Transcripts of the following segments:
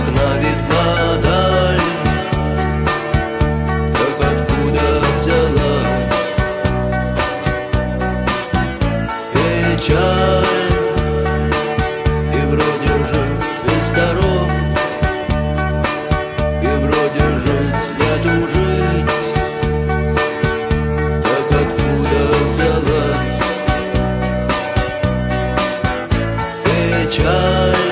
окна видна даль. Так откуда взялась печаль? И вроде жив и здоров, и вроде жить нету жить. Так откуда взялась печаль?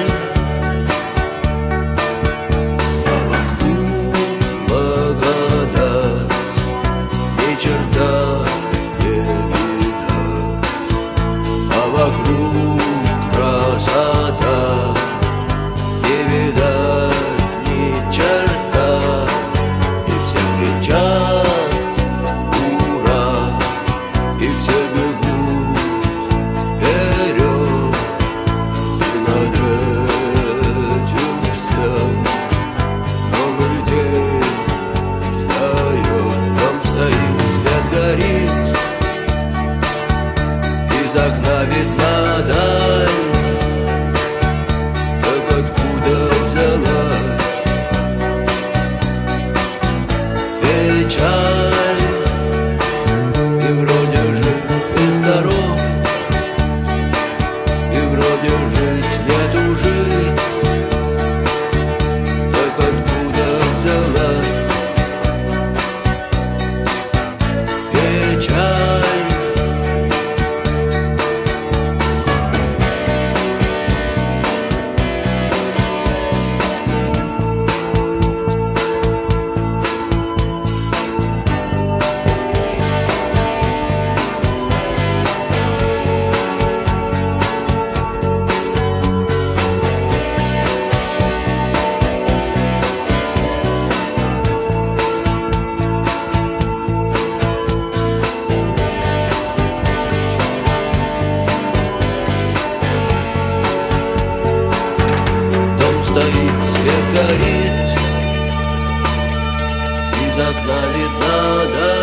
А вокруг благодать, ни черта не видать. А вокруг красота, не видать ни черта. И все кричат ура, и все бегут вперед. И над этим всем новый день встает. Дом стоит, свет горит, из окна видна даль. Так откуда взялась печаль? И вроде жив и здоров, и вроде жить нету жить. Так откуда взялась печаль? Дом стоит, свет горит, из окна видна даль.